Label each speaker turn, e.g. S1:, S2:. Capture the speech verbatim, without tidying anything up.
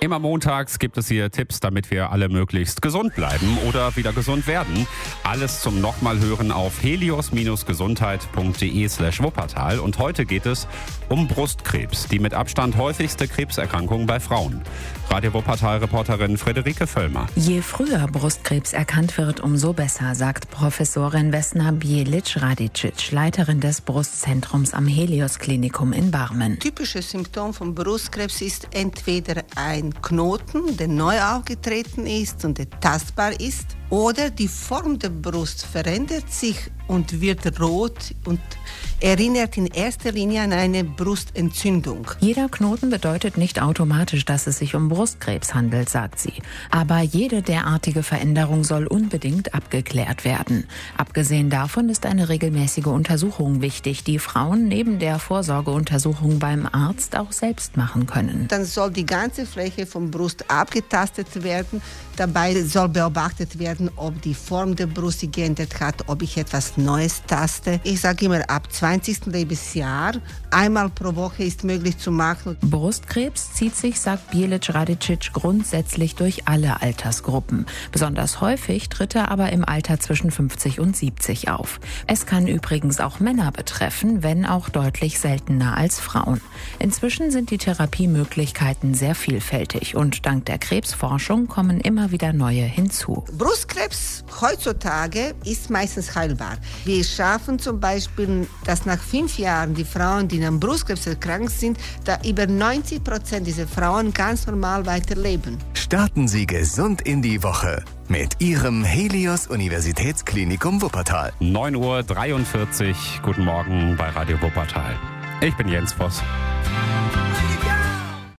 S1: Immer montags gibt es hier Tipps, damit wir alle möglichst gesund bleiben oder wieder gesund werden. Alles zum nochmal hören auf helios-gesundheit.de slash Wuppertal. Und heute geht es um Brustkrebs, die mit Abstand häufigste Krebserkrankung bei Frauen. Radio Wuppertal-Reporterin Friederike Völlmer.
S2: Je früher Brustkrebs erkannt wird, umso besser, sagt Professorin Vesna Bijelic-Radicic, Leiterin des Brustzentrums am Helios-Klinikum in Barmen.
S3: Typisches Symptom von Brustkrebs ist entweder ein Knoten, der neu aufgetreten ist und der tastbar ist, oder die Form der Brust verändert sich und wird rot und erinnert in erster Linie an eine Brustentzündung.
S2: Jeder Knoten bedeutet nicht automatisch, dass es sich um Brustkrebs handelt, sagt sie. Aber jede derartige Veränderung soll unbedingt abgeklärt werden. Abgesehen davon ist eine regelmäßige Untersuchung wichtig, die Frauen neben der Vorsorgeuntersuchung beim Arzt auch selbst machen können.
S3: Dann soll die ganze Fläche von Brust abgetastet werden. Dabei soll beobachtet werden, ob die Form der Brust sich geändert hat, ob ich etwas Neues taste. Ich sage immer, ab zwanzigsten Lebensjahr, einmal pro Woche ist möglich zu machen.
S2: Brustkrebs zieht sich, sagt Bijelic-Radicic, grundsätzlich durch alle Altersgruppen. Besonders häufig tritt er aber im Alter zwischen fünfzig und siebzig auf. Es kann übrigens auch Männer betreffen, wenn auch deutlich seltener als Frauen. Inzwischen sind die Therapiemöglichkeiten sehr vielfältig und dank der Krebsforschung kommen immer wieder neue hinzu.
S3: Brustkrebs heutzutage ist meistens heilbar. Wir schaffen zum Beispiel, dass nach fünf Jahren die Frauen, die an Brustkrebs erkrankt sind, da über neunzig Prozent dieser Frauen ganz normal weiterleben.
S4: Starten Sie gesund in die Woche mit Ihrem Helios Universitätsklinikum Wuppertal.
S1: neun Uhr dreiundvierzig, guten Morgen bei Radio Wuppertal. Ich bin Jens Voss.